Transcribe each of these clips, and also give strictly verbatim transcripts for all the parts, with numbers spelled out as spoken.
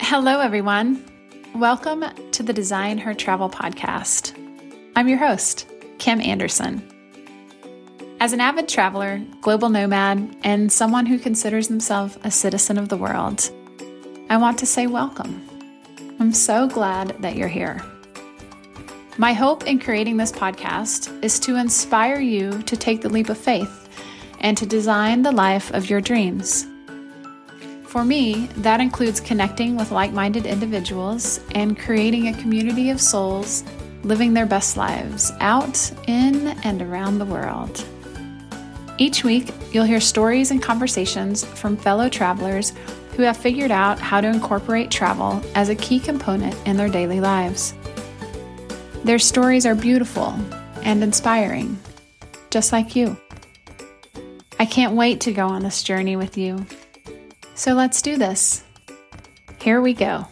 Hello, everyone. Welcome to the Design Her Travel podcast. I'm your host, Kim Anderson. As an avid traveler, global nomad, and someone who considers themselves a citizen of the world, I want to say welcome. I'm so glad that you're here. My hope in creating this podcast is to inspire you to take the leap of faith and to design the life of your dreams. For me, that includes connecting with like-minded individuals and creating a community of souls living their best lives out, in, and around the world. Each week, you'll hear stories and conversations from fellow travelers who have figured out how to incorporate travel as a key component in their daily lives. Their stories are beautiful and inspiring, just like you. I can't wait to go on this journey with you. So let's do this. Here we go.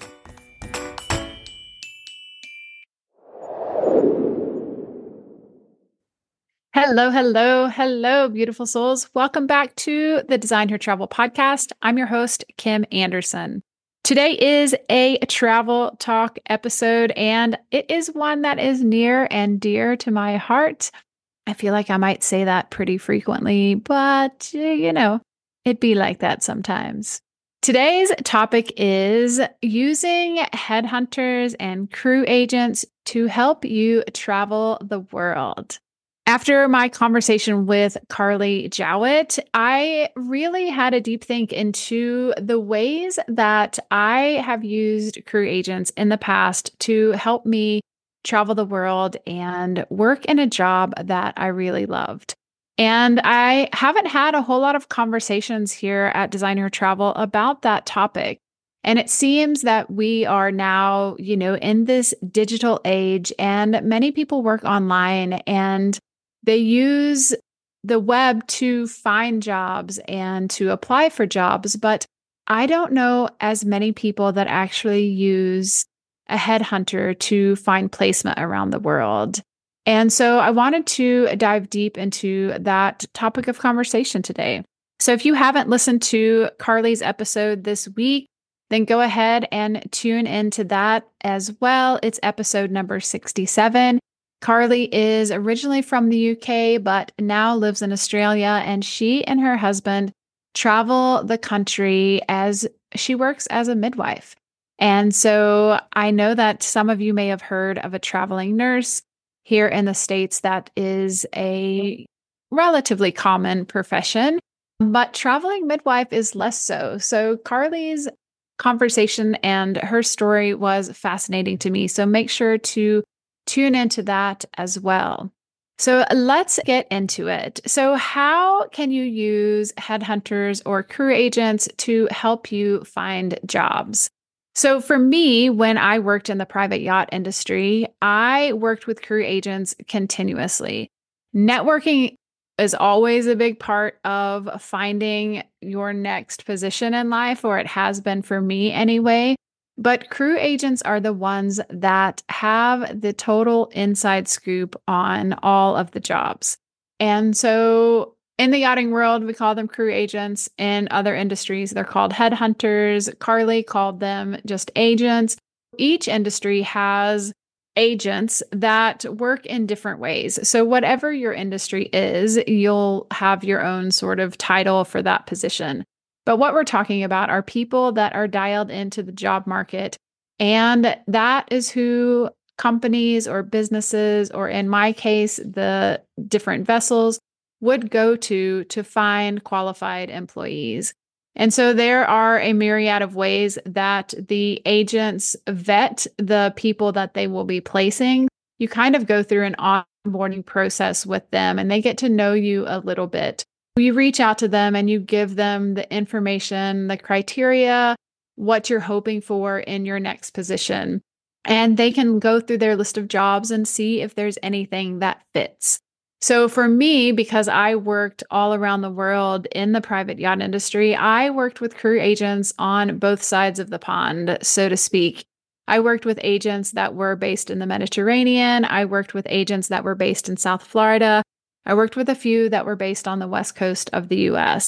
Hello, hello, hello, beautiful souls. Welcome back to the Design Her Travel podcast. I'm your host, Kim Anderson. Today is a travel talk episode, and it is one that is near and dear to my heart. I feel like I might say that pretty frequently, but you know, it be like that sometimes. Today's topic is using headhunters and crew agents to help you travel the world. After my conversation with Carly Jowett, I really had a deep think into the ways that I have used crew agents in the past to help me travel the world and work in a job that I really loved. And I haven't had a whole lot of conversations here at Design Her Travel about that topic. And it seems that we are now, you know, in this digital age, and many people work online and they use the web to find jobs and to apply for jobs. But I don't know as many people that actually use a headhunter to find placement around the world. And so I wanted to dive deep into that topic of conversation today. So if you haven't listened to Carly's episode this week, then go ahead and tune into that as well. It's episode number sixty-seven. Carly is originally from the U K, but now lives in Australia, and she and her husband travel the country as she works as a midwife. And so I know that some of you may have heard of a traveling nurse. Here in the States, that is a relatively common profession, but traveling midwife is less so. So Carly's conversation and her story was fascinating to me. So make sure to tune into that as well. So let's get into it. So how can you use headhunters or crew agents to help you find jobs? So for me, when I worked in the private yacht industry, I worked with crew agents continuously. Networking is always a big part of finding your next position in life, or it has been for me anyway. But crew agents are the ones that have the total inside scoop on all of the jobs. And so in the yachting world, we call them crew agents. In other industries, they're called headhunters. Carly called them just agents. Each industry has agents that work in different ways. So whatever your industry is, you'll have your own sort of title for that position. But what we're talking about are people that are dialed into the job market. And that is who companies or businesses, or in my case, the different vessels, would go to to find qualified employees. And so there are a myriad of ways that the agents vet the people that they will be placing. You kind of go through an onboarding process with them, and they get to know you a little bit. You reach out to them and you give them the information, the criteria, what you're hoping for in your next position. And they can go through their list of jobs and see if there's anything that fits. So for me, because I worked all around the world in the private yacht industry, I worked with crew agents on both sides of the pond, so to speak. I worked with agents that were based in the Mediterranean. I worked with agents that were based in South Florida. I worked with a few that were based on the West Coast of the U S.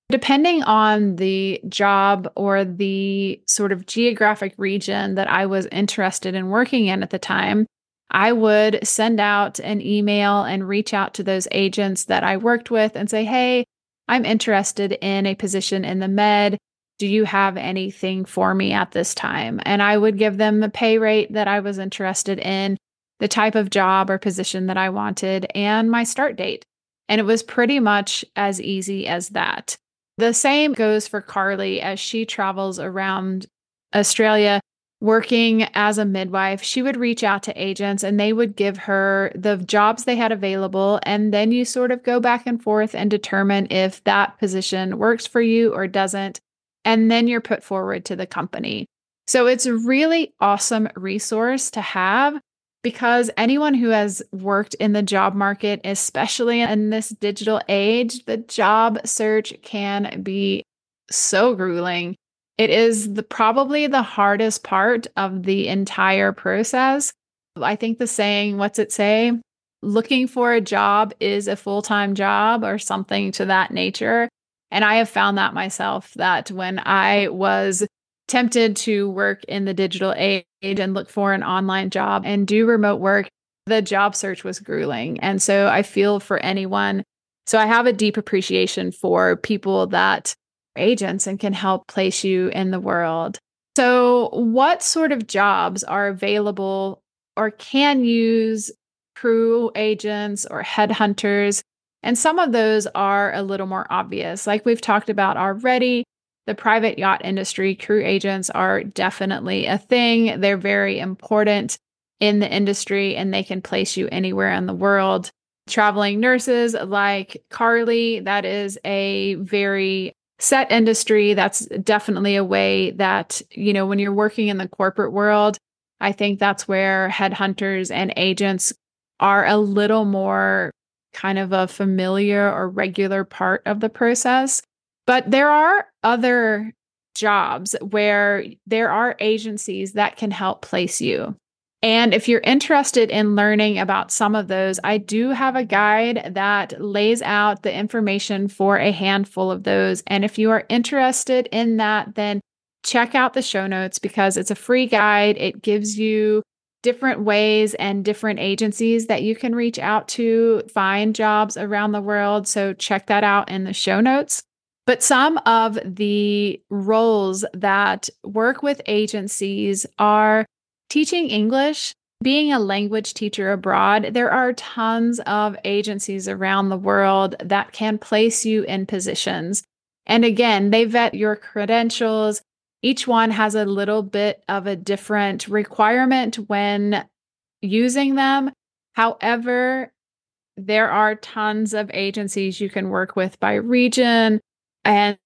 Depending on the job or the sort of geographic region that I was interested in working in at the time, I would send out an email and reach out to those agents that I worked with and say, hey, I'm interested in a position in the med. Do you have anything for me at this time? And I would give them the pay rate that I was interested in, the type of job or position that I wanted, and my start date. And it was pretty much as easy as that. The same goes for Carly as she travels around Australia working as a midwife. She would reach out to agents and they would give her the jobs they had available. And then you sort of go back and forth and determine if that position works for you or doesn't. And then you're put forward to the company. So it's a really awesome resource to have, because anyone who has worked in the job market, especially in this digital age, the job search can be so grueling. It is the, probably the hardest part of the entire process. I think the saying, what's it say? Looking for a job is a full-time job or something to that nature. And I have found that myself, that when I was tempted to work in the digital age and look for an online job and do remote work, the job search was grueling. And so I feel for anyone. So I have a deep appreciation for people that are agents and can help place you in the world. So what sort of jobs are available or can use crew agents or headhunters? And some of those are a little more obvious. Like we've talked about already, the private yacht industry, crew agents are definitely a thing. They're very important in the industry and they can place you anywhere in the world. Traveling nurses like Carly, that is a very set industry. That's definitely a way that, you know, when you're working in the corporate world, I think that's where headhunters and agents are a little more kind of a familiar or regular part of the process. But there are other jobs where there are agencies that can help place you. And if you're interested in learning about some of those, I do have a guide that lays out the information for a handful of those. And if you are interested in that, then check out the show notes because it's a free guide. It gives you different ways and different agencies that you can reach out to find jobs around the world. So check that out in the show notes. But some of the roles that work with agencies are teaching English, being a language teacher abroad. There are tons of agencies around the world that can place you in positions. And again, they vet your credentials. Each one has a little bit of a different requirement when using them. However, there are tons of agencies you can work with by region and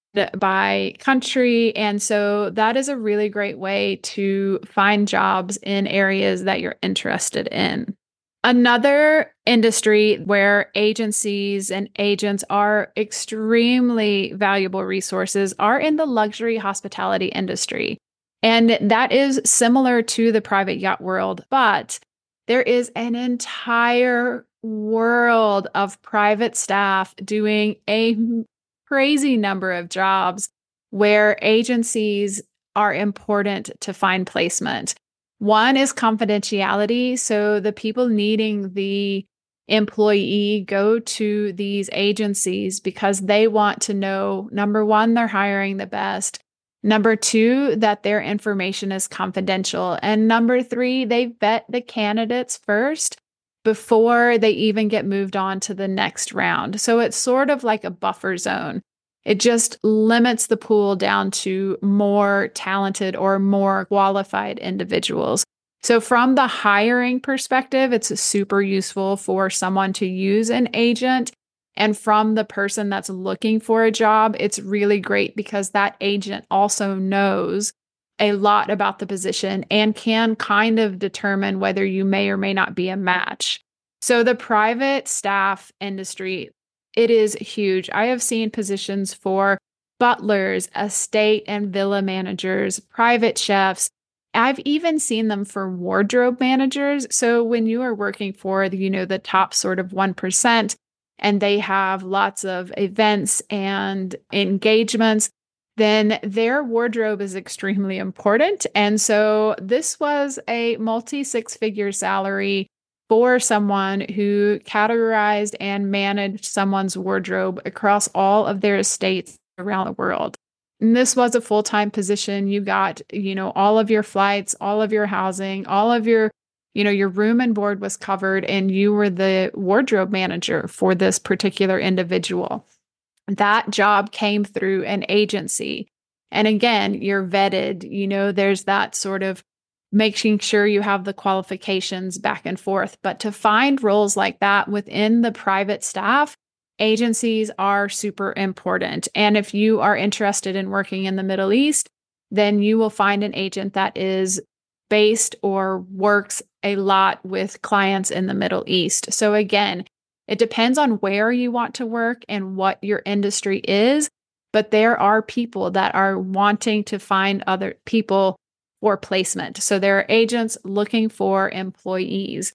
by country. And so that is a really great way to find jobs in areas that you're interested in. Another industry where agencies and agents are extremely valuable resources are in the luxury hospitality industry. And that is similar to the private yacht world, but there is an entire world of private staff doing a crazy number of jobs where agencies are important to find placement. One is confidentiality. So the people needing the employee go to these agencies because they want to know, number one, they're hiring the best. Number two, that their information is confidential. And number three, they vet the candidates first before they even get moved on to the next round. So it's sort of like a buffer zone. It just limits the pool down to more talented or more qualified individuals. So from the hiring perspective, it's super useful for someone to use an agent. And from the person that's looking for a job, it's really great because that agent also knows a lot about the position and can kind of determine whether you may or may not be a match. So the private staff industry, it is huge. I have seen positions for butlers, estate and villa managers, private chefs. I've even seen them for wardrobe managers. So when you are working for the, you know, the top sort of one percent and they have lots of events and engagements, then their wardrobe is extremely important. And so this was a multi six figure salary for someone who categorized and managed someone's wardrobe across all of their estates around the world. And this was a full-time position. You got, you know, all of your flights, all of your housing, all of your, you know, your room and board was covered, and you were the wardrobe manager for this particular individual. That job came through an agency. And again, you're vetted, you know, there's that sort of making sure you have the qualifications back and forth. But to find roles like that within the private staff, agencies are super important. And if you are interested in working in the Middle East, then you will find an agent that is based or works a lot with clients in the Middle East. So again, it depends on where you want to work and what your industry is, but there are people that are wanting to find other people for placement. So there are agents looking for employees.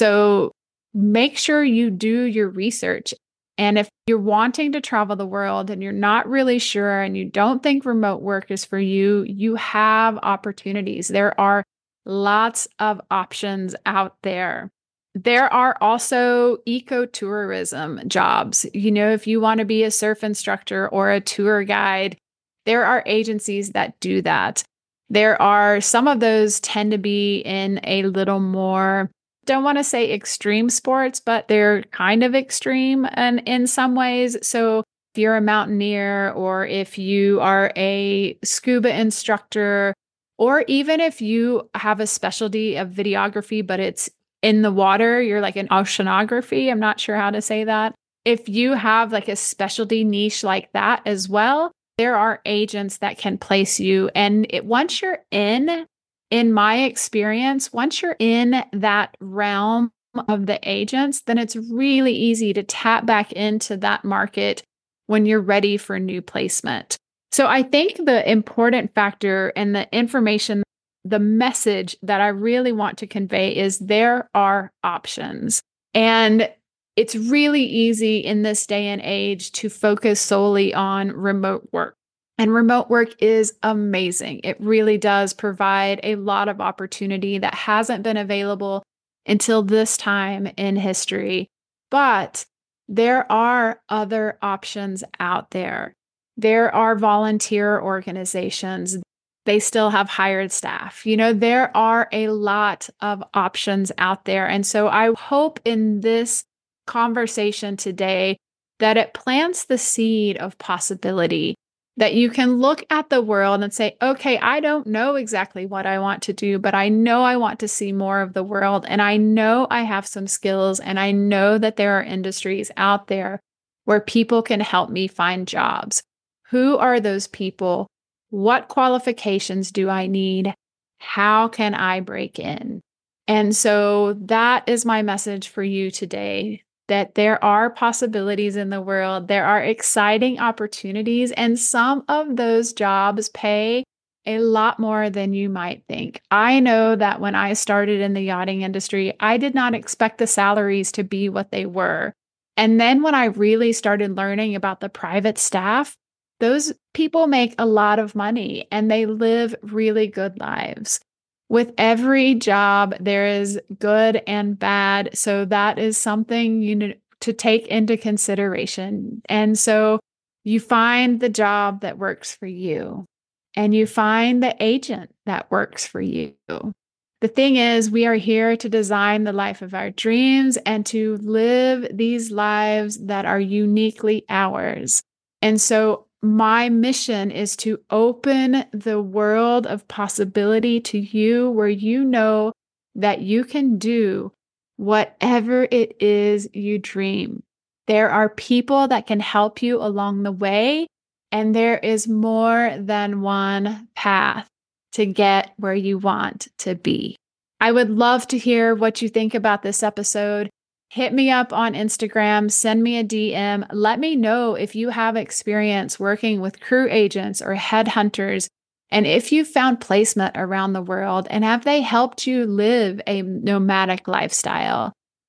So make sure you do your research. And if you're wanting to travel the world and you're not really sure and you don't think remote work is for you, you have opportunities. There are lots of options out there. There are also ecotourism jobs. You know, if you want to be a surf instructor or a tour guide, there are agencies that do that. There are some of those tend to be in a little more, don't want to say extreme sports, but they're kind of extreme and in some ways. So if you're a mountaineer, or if you are a scuba instructor, or even if you have a specialty of videography, but it's in the water, you're like an oceanography. I'm not sure how to say that. If you have like a specialty niche like that as well, there are agents that can place you. And it, once you're in, in my experience, once you're in that realm of the agents, then it's really easy to tap back into that market when you're ready for new placement. So I think the important factor and the information, the message that I really want to convey is there are options. And it's really easy in this day and age to focus solely on remote work. And remote work is amazing. It really does provide a lot of opportunity that hasn't been available until this time in history. But there are other options out there. There are volunteer organizations. They still have hired staff. You know, there are a lot of options out there. And so I hope in this conversation today that it plants the seed of possibility, that you can look at the world and say, okay, I don't know exactly what I want to do, but I know I want to see more of the world. And I know I have some skills, and I know that there are industries out there where people can help me find jobs. Who are those people? What qualifications do I need? How can I break in? And so that is my message for you today, that there are possibilities in the world. There are exciting opportunities, and some of those jobs pay a lot more than you might think. I know that when I started in the yachting industry, I did not expect the salaries to be what they were. And then when I really started learning about the private staff, those people make a lot of money and they live really good lives. With every job, there is good and bad. So that is something you know to take into consideration. And so you find the job that works for you, and you find the agent that works for you. The thing is, we are here to design the life of our dreams and to live these lives that are uniquely ours. And so my mission is to open the world of possibility to you, where you know that you can do whatever it is you dream. There are people that can help you along the way, and there is more than one path to get where you want to be. I would love to hear what you think about this episode. Hit me up on Instagram, send me a D M. Let me know if you have experience working with crew agents or headhunters, and if you found placement around the world, and have they helped you live a nomadic lifestyle?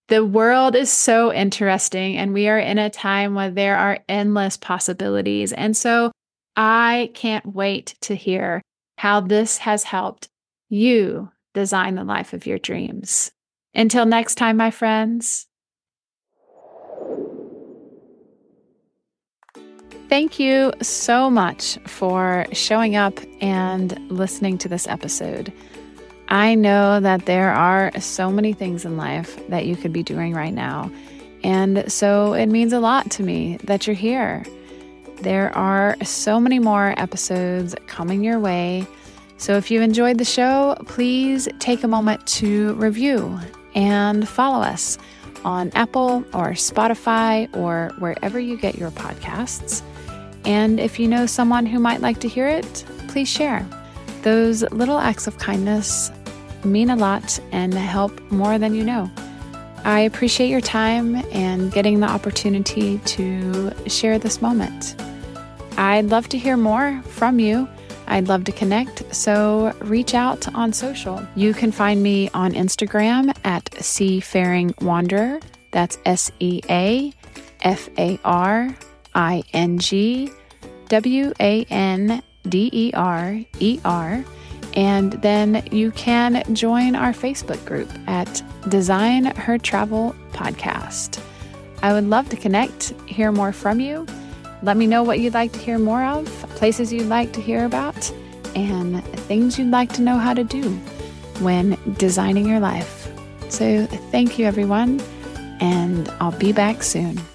The world is so interesting, and we are in a time where there are endless possibilities. And so I can't wait to hear how this has helped you design the life of your dreams. Until next time, my friends. Thank you so much for showing up and listening to this episode. I know that there are so many things in life that you could be doing right now. And so it means a lot to me that you're here. There are so many more episodes coming your way. So if you enjoyed the show, please take a moment to review and follow us on Apple or Spotify or wherever you get your podcasts. And if you know someone who might like to hear it, please share. Those little acts of kindness mean a lot and help more than you know. I appreciate your time and getting the opportunity to share this moment. I'd love to hear more from you. I'd love to connect, so reach out on social. You can find me on Instagram at Seafaring Wanderer. That's S E A F A R I N G W A N D E R E R. And then you can join our Facebook group at Design Her Travel Podcast. I would love to connect, hear more from you. Let me know what you'd like to hear more of, places you'd like to hear about, and things you'd like to know how to do when designing your life. So thank you, everyone, and I'll be back soon.